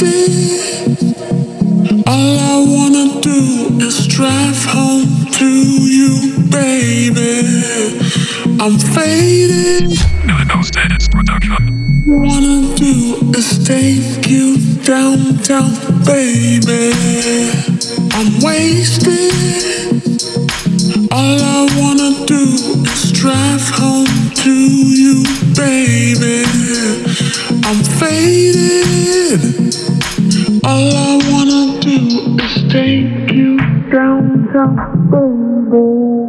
wasted. All I wanna do is drive home to you, baby. I'm faded. Illinois Status Production. Wanna do is take you downtown, baby. I'm wasted. All I wanna do is drive home to you, baby. I'm faded. All I wanna do is take you downtown, baby.